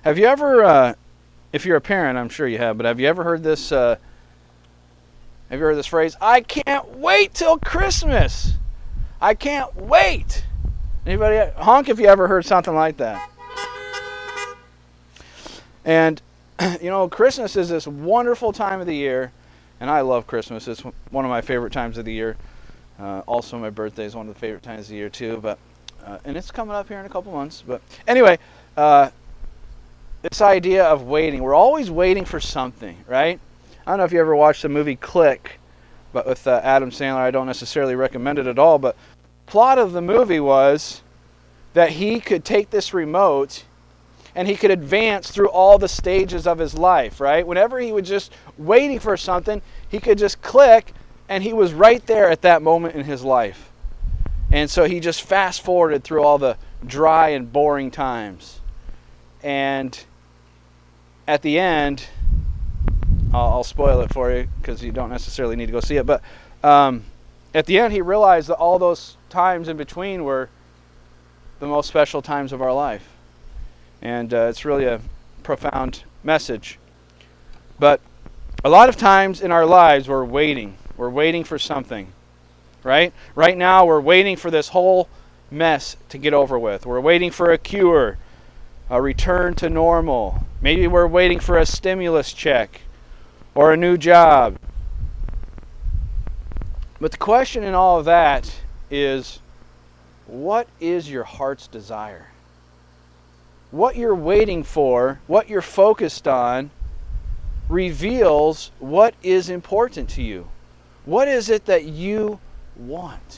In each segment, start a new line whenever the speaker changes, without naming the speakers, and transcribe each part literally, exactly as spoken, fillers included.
Have you ever, uh, if you're a parent, I'm sure you have, but have you ever heard this, uh, have you heard this phrase, I can't wait till Christmas. I can't wait. Anybody, honk if you ever heard something like that. And, you know, Christmas is this wonderful time of the year, and I love Christmas. It's one of my favorite times of the year. Uh, also, my birthday is one of the favorite times of the year, too. But, uh, and it's coming up here in a couple months. But anyway, uh, this idea of waiting. We're always waiting for something, right? I don't know if you ever watched the movie Click, but with uh, Adam Sandler. I don't necessarily recommend it at all. But the plot of the movie was that he could take this remote and he could advance through all the stages of his life, right? Whenever he was just waiting for something, he could just click, and he was right there at that moment in his life. And so he just fast-forwarded through all the dry and boring times. And at the end, I'll, I'll spoil it for you because you don't necessarily need to go see it, but um, at the end he realized that all those times in between were the most special times of our life. And uh, it's really a profound message. But a lot of times in our lives we're waiting. We're waiting for something, right? Right now we're waiting for this whole mess to get over with. We're waiting for a cure, a return to normal. Maybe we're waiting for a stimulus check or a new job. But the question in all of that is, what is your heart's desire? What you're waiting for, what you're focused on, reveals what is important to you. What is it that you want?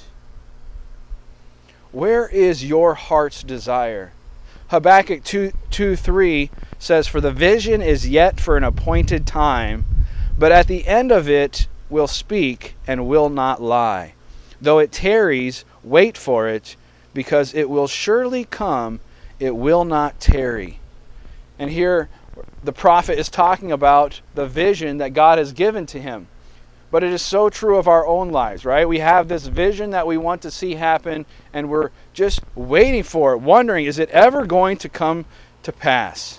Where is your heart's desire? Habakkuk two, two three says, For the vision is yet for an appointed time, but at the end of it will speak and will not lie. Though it tarries, wait for it, because it will surely come, it will not tarry. And here the prophet is talking about the vision that God has given to him. But it is so true of our own lives, right? We have this vision that we want to see happen, and we're just waiting for it, wondering, is it ever going to come to pass?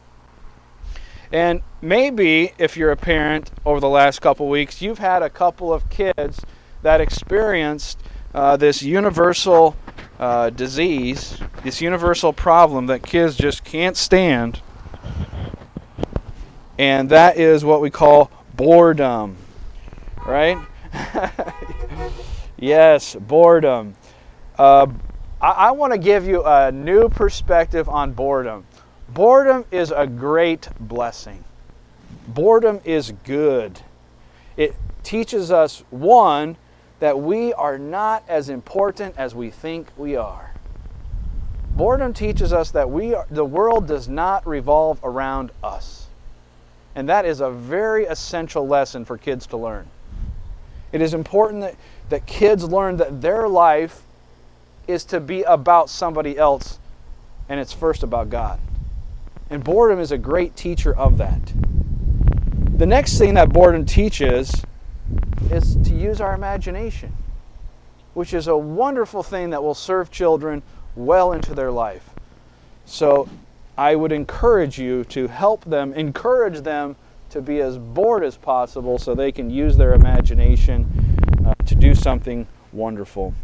And maybe if you're a parent over the last couple weeks, you've had a couple of kids that experienced uh, this universal uh, disease, this universal problem that kids just can't stand. And that is what we call boredom, right? Yes, boredom. Uh, I, I want to give you a new perspective on boredom. Boredom is a great blessing. Boredom is good. It teaches us, one, that we are not as important as we think we are. Boredom teaches us that we are, the world does not revolve around us. And that is a very essential lesson for kids to learn. It is important that, that kids learn that their life is to be about somebody else, and it's first about God. And boredom is a great teacher of that. The next thing that boredom teaches is to use our imagination, which is a wonderful thing that will serve children well into their life. So I would encourage you to help them, encourage them to be as bored as possible so they can use their imagination uh, to do something wonderful.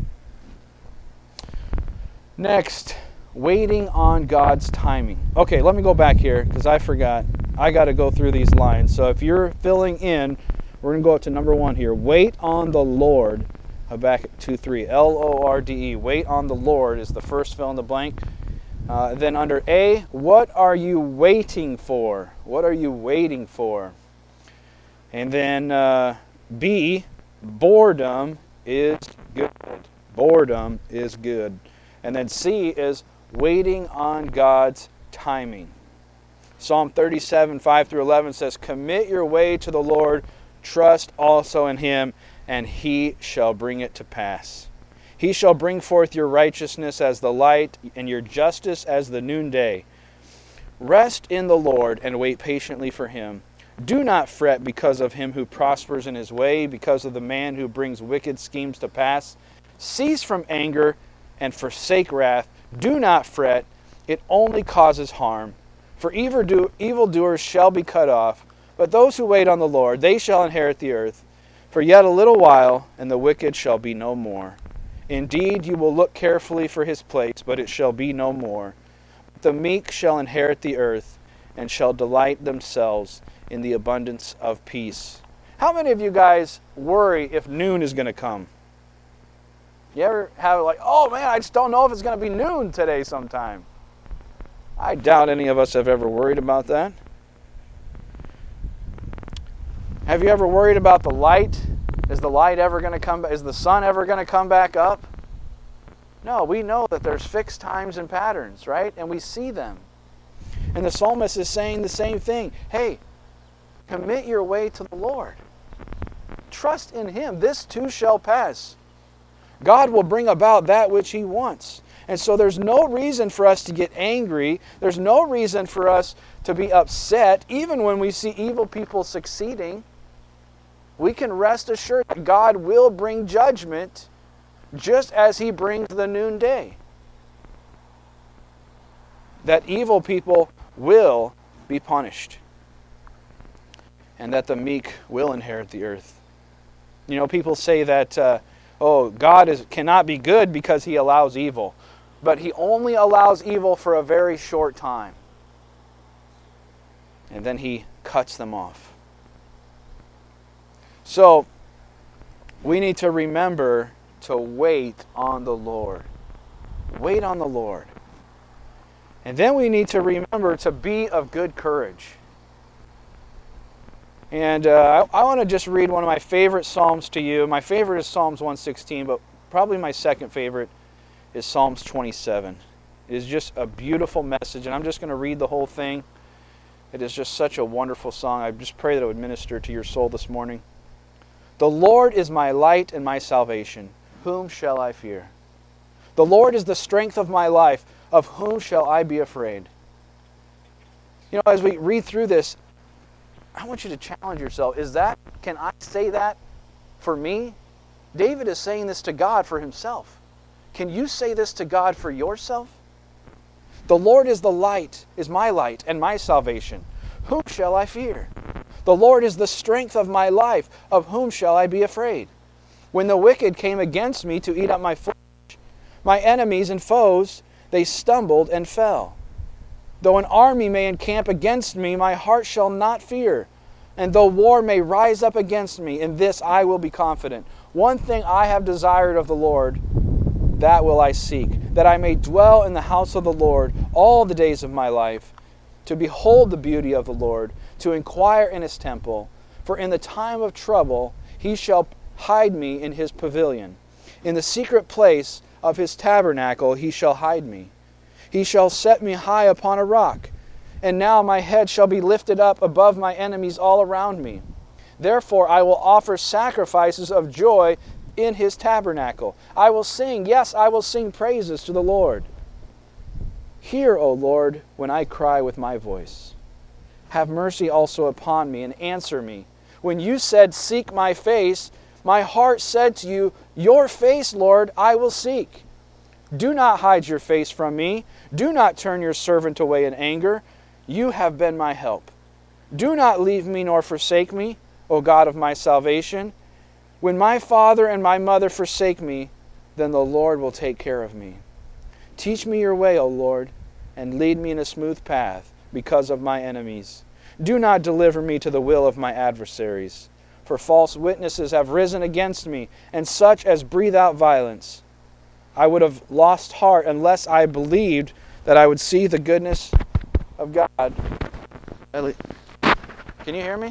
Next, waiting on God's timing. Okay, let me go back here because I forgot. I got to go through these lines. So if you're filling in, we're going to go up to number one here. Wait on the Lord. Habakkuk two three. L O R D E. Wait on the Lord is the first fill in the blank. Uh, then under A, what are you waiting for? What are you waiting for? And then uh, B, boredom is good. Boredom is good. And then C is waiting on God's timing. Psalm thirty-seven, five through eleven says, Commit your way to the Lord, trust also in Him, and He shall bring it to pass. He shall bring forth your righteousness as the light, and your justice as the noonday. Rest in the Lord, and wait patiently for Him. Do not fret because of him who prospers in his way, because of the man who brings wicked schemes to pass. Cease from anger, and forsake wrath. Do not fret, it only causes harm. For evildoers shall be cut off, but those who wait on the Lord, they shall inherit the earth. For yet a little while, and the wicked shall be no more. Indeed, you will look carefully for his place, but it shall be no more. The meek shall inherit the earth, and shall delight themselves in the abundance of peace. How many of you guys worry if noon is going to come? You ever have like, oh man, I just don't know if it's going to be noon today sometime. I doubt any of us have ever worried about that. Have you ever worried about the light? Is the light ever going to come back? Is the sun ever going to come back up? No, we know that there's fixed times and patterns, right? And we see them. And the psalmist is saying the same thing. Hey, commit your way to the Lord. Trust in Him. This too shall pass. God will bring about that which He wants. And so there's no reason for us to get angry. There's no reason for us to be upset, even when we see evil people succeeding. We can rest assured that God will bring judgment just as He brings the noonday. That evil people will be punished. And that the meek will inherit the earth. You know, people say that, uh, oh, God is cannot be good because He allows evil. But He only allows evil for a very short time. And then He cuts them off. So, we need to remember to wait on the Lord. Wait on the Lord. And then we need to remember to be of good courage. And uh, I, I want to just read one of my favorite Psalms to you. My favorite is Psalms one sixteen, but probably my second favorite is Psalms twenty-seven. It is just a beautiful message, and I'm just going to read the whole thing. It is just such a wonderful song. I just pray that it would minister to your soul this morning. The Lord is my light and my salvation. Whom shall I fear? The Lord is the strength of my life. Of whom shall I be afraid? You know, as we read through this, I want you to challenge yourself. Is that, can I say that for me? David is saying this to God for himself. Can you say this to God for yourself? The Lord is the light, is my light and my salvation. Whom shall I fear? The Lord is the strength of my life. Of whom shall I be afraid? When the wicked came against me to eat up my flesh, my enemies and foes, they stumbled and fell. Though an army may encamp against me, my heart shall not fear. And though war may rise up against me, in this I will be confident. One thing I have desired of the Lord, that will I seek, that I may dwell in the house of the Lord all the days of my life, to behold the beauty of the Lord, to inquire in His temple. For in the time of trouble He shall hide me in His pavilion. In the secret place of His tabernacle He shall hide me. He shall set me high upon a rock, and now my head shall be lifted up above my enemies all around me. Therefore I will offer sacrifices of joy in His tabernacle. I will sing, yes, I will sing praises to the Lord. Hear, O Lord, when I cry with my voice. Have mercy also upon me, and answer me. When you said, seek my face, my heart said to you, your face, Lord, I will seek. Do not hide your face from me. Do not turn your servant away in anger. You have been my help. Do not leave me nor forsake me, O God of my salvation. When my father and my mother forsake me, then the Lord will take care of me. Teach me your way, O Lord, and lead me in a smooth path because of my enemies. Do not deliver me to the will of my adversaries. For false witnesses have risen against me, and such as breathe out violence. I would have lost heart unless I believed that I would see the goodness of God. Can you hear me?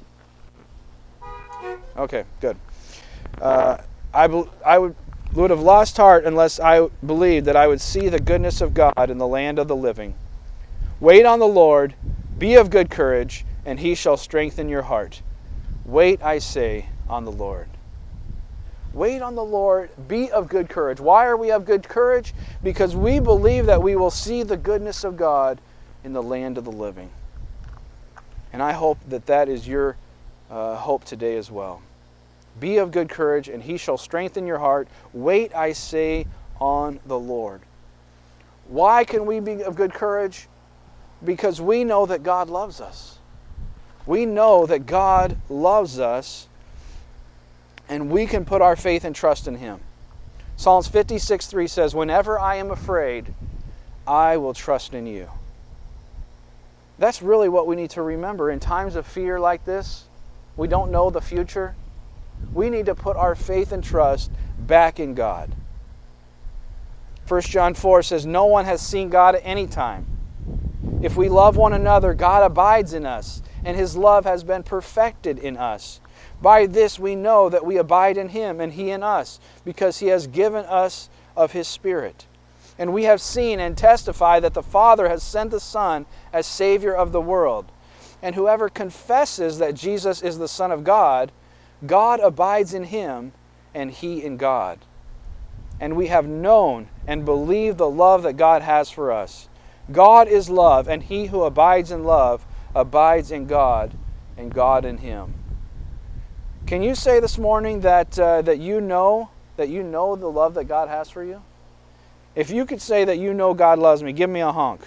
Okay, good. Uh, I, be, I would, would have lost heart unless I believed that I would see the goodness of God in the land of the living. Wait on the Lord, be of good courage, and He shall strengthen your heart. Wait, I say, on the Lord. Wait on the Lord, be of good courage. Why are we of good courage? Because we believe that we will see the goodness of God in the land of the living. And I hope that that is your uh, hope today as well. Be of good courage, and He shall strengthen your heart. Wait, I say, on the Lord. Why can we be of good courage? Because we know that God loves us. We know that God loves us, and we can put our faith and trust in Him. Psalms fifty-six three says, "Whenever I am afraid, I will trust in you." That's really what we need to remember in times of fear like this. We don't know the future. We need to put our faith and trust back in God. First John four says, "No one has seen God at any time. If we love one another, God abides in us, and His love has been perfected in us. By this we know that we abide in Him and He in us, because He has given us of His Spirit. And we have seen and testify that the Father has sent the Son as Savior of the world. And whoever confesses that Jesus is the Son of God, God abides in Him and He in God. And we have known and believed the love that God has for us. God is love, and he who abides in love abides in God, and God in him." Can you say this morning that uh, that you know that you know the love that God has for you? If you could say that you know God loves me, give me a honk.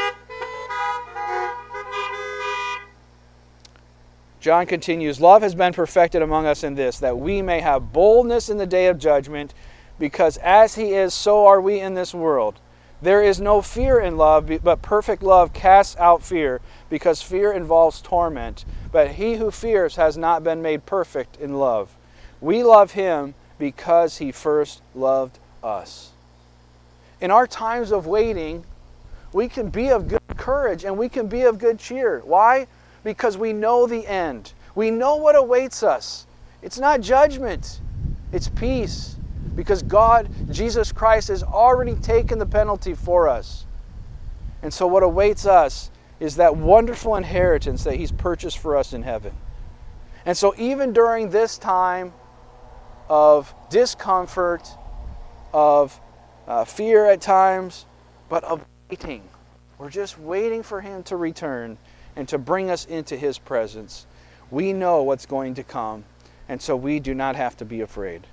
John continues, "Love has been perfected among us in this, that we may have boldness in the day of judgment, because as He is, so are we in this world. There is no fear in love, but perfect love casts out fear, because fear involves torment. But he who fears has not been made perfect in love. We love Him because He first loved us." In our times of waiting, we can be of good courage and we can be of good cheer. Why? Because we know the end. We know what awaits us. It's not judgment, it's peace. Because God, Jesus Christ, has already taken the penalty for us. And so what awaits us is that wonderful inheritance that He's purchased for us in heaven. And so even during this time of discomfort, of uh, fear at times, but of waiting, we're just waiting for Him to return and to bring us into His presence. We know what's going to come, and so we do not have to be afraid.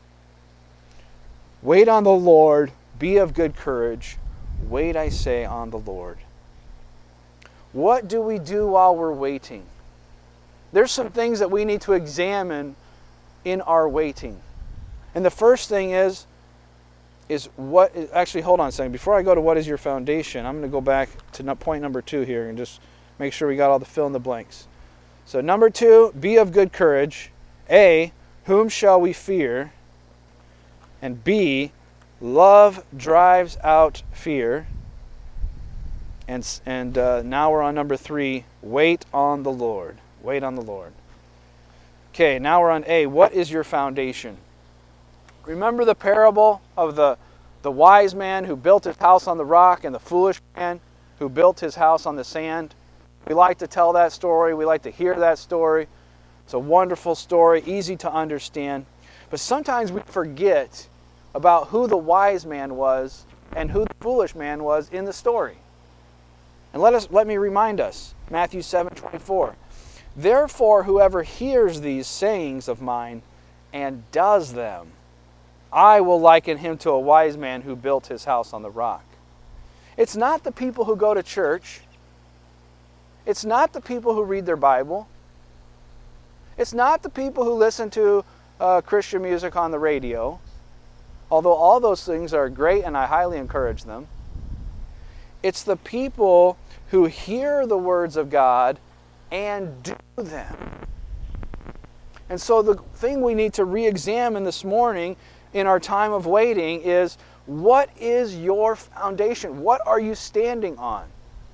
Wait on the Lord, be of good courage. Wait, I say, on the Lord. What do we do while we're waiting? There's some things that we need to examine in our waiting. And the first thing is, is what, actually hold on a second. Before I go to what is your foundation, I'm going to go back to point number two here and just make sure we got all the fill in the blanks. So number two, be of good courage. A, whom shall we fear? And B, love drives out fear. And, and uh, now we're on number three, wait on the Lord. Wait on the Lord. Okay, now we're on A, what is your foundation? Remember the parable of the, the wise man who built his house on the rock and the foolish man who built his house on the sand? We like to tell that story. We like to hear that story. It's a wonderful story, easy to understand. But sometimes we forget about who the wise man was and who the foolish man was in the story. And let us let me remind us, Matthew seven twenty-four. "Therefore whoever hears these sayings of mine and does them, I will liken him to a wise man who built his house on the rock." It's not the people who go to church. It's not the people who read their Bible. It's not the people who listen to uh, Christian music on the radio. Although all those things are great and I highly encourage them. It's the people who hear the words of God and do them. And so the thing we need to re-examine this morning in our time of waiting is, what is your foundation? What are you standing on?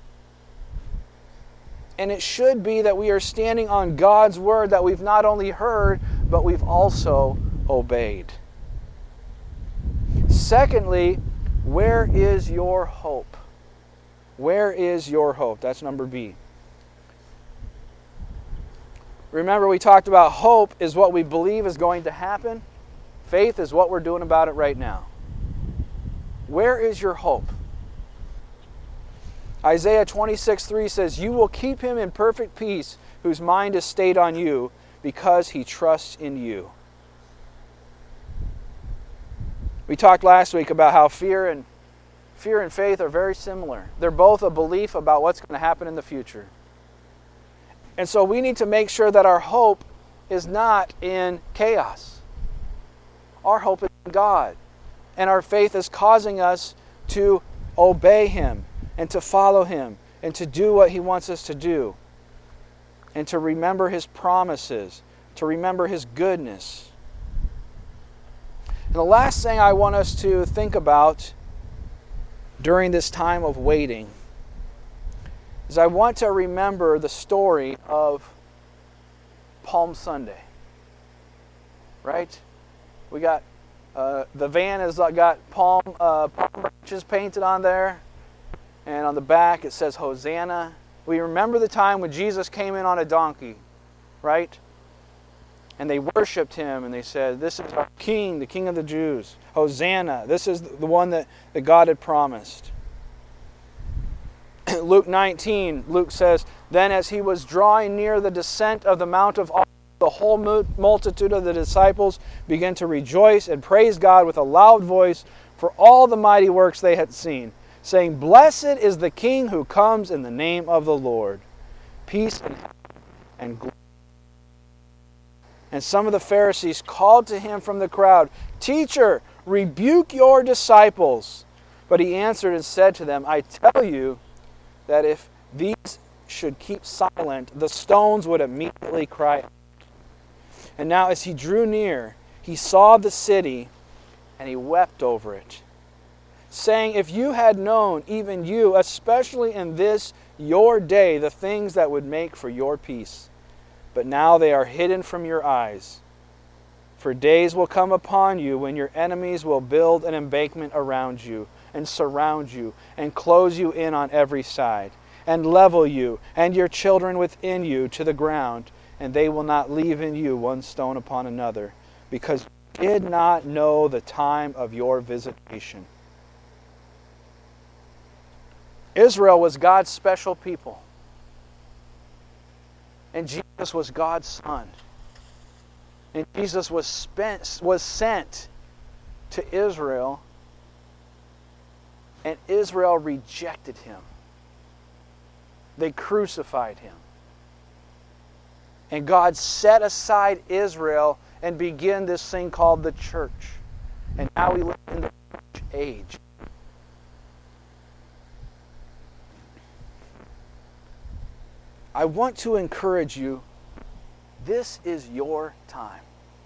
And it should be that we are standing on God's word that we've not only heard, but we've also obeyed. Secondly, where is your hope? Where is your hope? That's number B. Remember, we talked about hope is what we believe is going to happen. Faith is what we're doing about it right now. Where is your hope? Isaiah twenty-six three says, "You will keep him in perfect peace, whose mind is stayed on you, because he trusts in you." We talked last week about how fear and fear and faith are very similar. They're both a belief about what's going to happen in the future. And so we need to make sure that our hope is not in chaos. Our hope is in God. And our faith is causing us to obey Him and to follow Him and to do what He wants us to do and to remember His promises, to remember His goodness. And the last thing I want us to think about during this time of waiting is I want to remember the story of Palm Sunday. Right? We got, uh, the van has got palm, uh, palm branches painted on there. And on the back it says Hosanna. We remember the time when Jesus came in on a donkey. Right? And they worshipped Him and they said, this is our King, the King of the Jews. Hosanna. This is the one that, that God had promised. Luke nineteen, Luke says, then as He was drawing near the descent of the Mount of Olives, the whole multitude of the disciples began to rejoice and praise God with a loud voice for all the mighty works they had seen, saying, blessed is the King who comes in the name of the Lord. Peace and and glory. And some of the Pharisees called to Him from the crowd, Teacher, rebuke your disciples. But He answered and said to them, I tell you that if these should keep silent, the stones would immediately cry out. And now as He drew near, He saw the city, and He wept over it, saying, if you had known, even you, especially in this your day, the things that would make for your peace. But now they are hidden from your eyes. For days will come upon you when your enemies will build an embankment around you, and surround you, and close you in on every side, and level you, and your children within you to the ground, and they will not leave in you one stone upon another, because you did not know the time of your visitation. Israel was God's special people. And Jesus was God's Son. And Jesus was spent, was sent to Israel, and Israel rejected Him. They crucified Him. And God set aside Israel and began this thing called the church. And now we live in the church age. I want to encourage you, this is your time.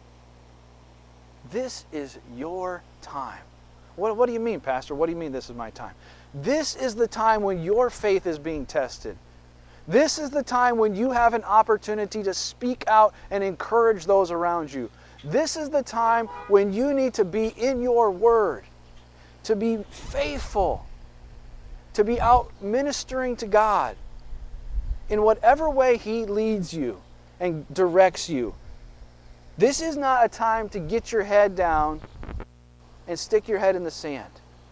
This is your time. What, what do you mean, Pastor? What do you mean this is my time? This is the time when your faith is being tested. This is the time when you have an opportunity to speak out and encourage those around you. This is the time when you need to be in your word, to be faithful, to be out ministering to God in whatever way He leads you and directs you. This is not a time to get your head down and stick your head in the sand.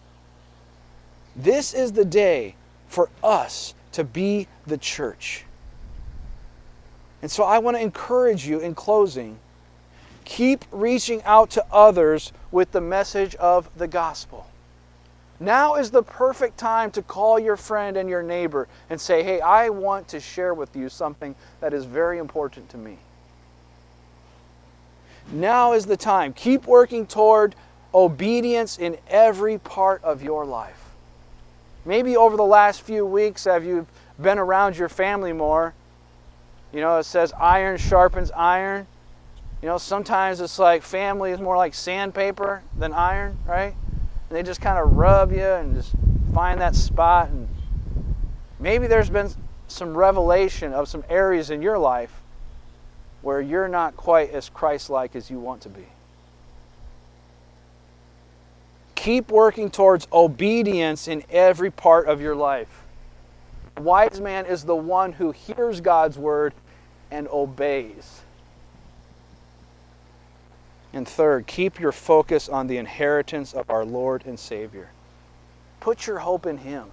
This is the day for us to be the church. And so I want to encourage you in closing, keep reaching out to others with the message of the gospel. Now is the perfect time to call your friend and your neighbor and say, hey, I want to share with you something that is very important to me. Now is the time. Keep working toward obedience in every part of your life. Maybe over the last few weeks, have you been around your family more? You know, it says iron sharpens iron. You know, sometimes it's like family is more like sandpaper than iron, right? And they just kind of rub you and just find that spot. And maybe there's been some revelation of some areas in your life where you're not quite as Christ-like as you want to be. Keep working towards obedience in every part of your life. A wise man is the one who hears God's word and obeys. And third, keep your focus on the inheritance of our Lord and Savior. Put your hope in Him.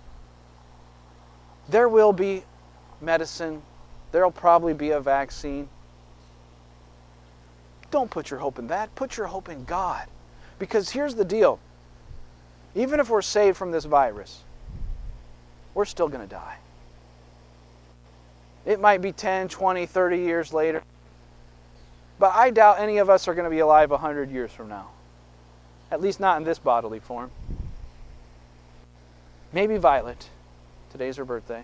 There will be medicine. There will probably be a vaccine. Don't put your hope in that. Put your hope in God. Because here's the deal. Even if we're saved from this virus, we're still going to die. It might be ten, twenty, thirty years later. But I doubt any of us are going to be alive one hundred years from now. At least not in this bodily form. Maybe Violet. Today's her birthday.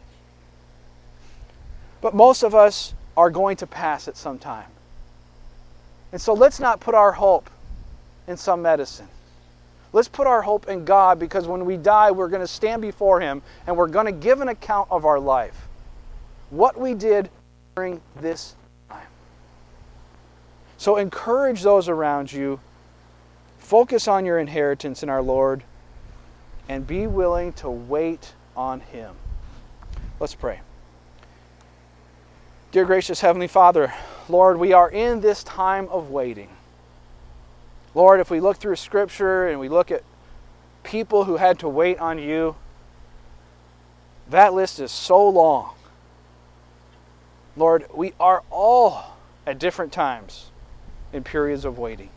But most of us are going to pass at some time. And so let's not put our hope in some medicine. Let's put our hope in God, because when we die, we're going to stand before Him and we're going to give an account of our life. What we did during this time. So encourage those around you. Focus on your inheritance in our Lord. And be willing to wait on Him. Let's pray. Dear gracious Heavenly Father, Lord, we are in this time of waiting. Lord, if we look through Scripture and we look at people who had to wait on You, that list is so long. Lord, we are all at different times in periods of waiting.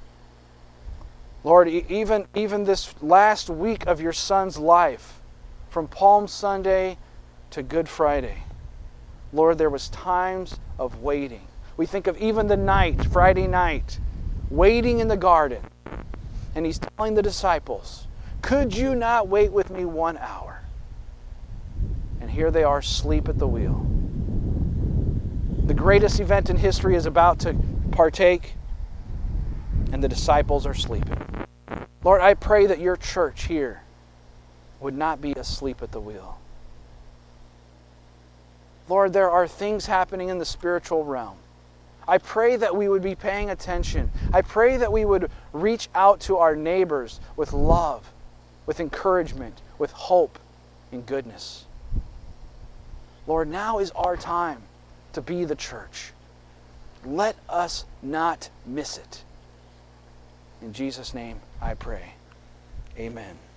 Lord, even, even this last week of Your Son's life, from Palm Sunday to Good Friday, Lord, there was times of waiting. We think of even the night, Friday night, waiting in the garden. And He's telling the disciples, could you not wait with me one hour? And here they are, asleep at the wheel. The greatest event in history is about to partake, and the disciples are sleeping. Lord, I pray that Your church here would not be asleep at the wheel. Lord, there are things happening in the spiritual realm. I pray that we would be paying attention. I pray that we would reach out to our neighbors with love, with encouragement, with hope and goodness. Lord, now is our time to be the church. Let us not miss it. In Jesus' name I pray. Amen.